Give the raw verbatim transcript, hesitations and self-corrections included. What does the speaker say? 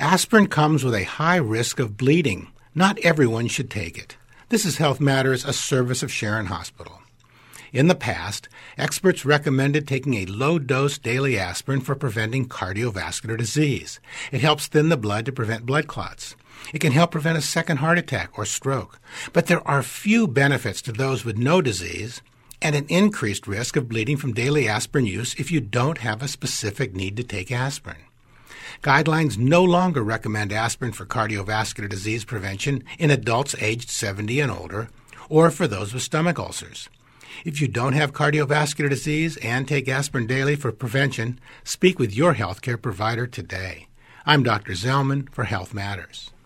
Aspirin comes with a high risk of bleeding. Not everyone should take it. This is Health Matters, a service of Sharon Hospital. In the past, experts recommended taking a low-dose daily aspirin for preventing cardiovascular disease. It helps thin the blood to prevent blood clots. It can help prevent a second heart attack or stroke. But there are few benefits to those with no disease and an increased risk of bleeding from daily aspirin use if you don't have a specific need to take aspirin. Guidelines no longer recommend aspirin for cardiovascular disease prevention in adults aged seventy and older or for those with stomach ulcers. If you don't have cardiovascular disease and take aspirin daily for prevention, speak with your healthcare provider today. I'm Doctor Zellman for Health Matters.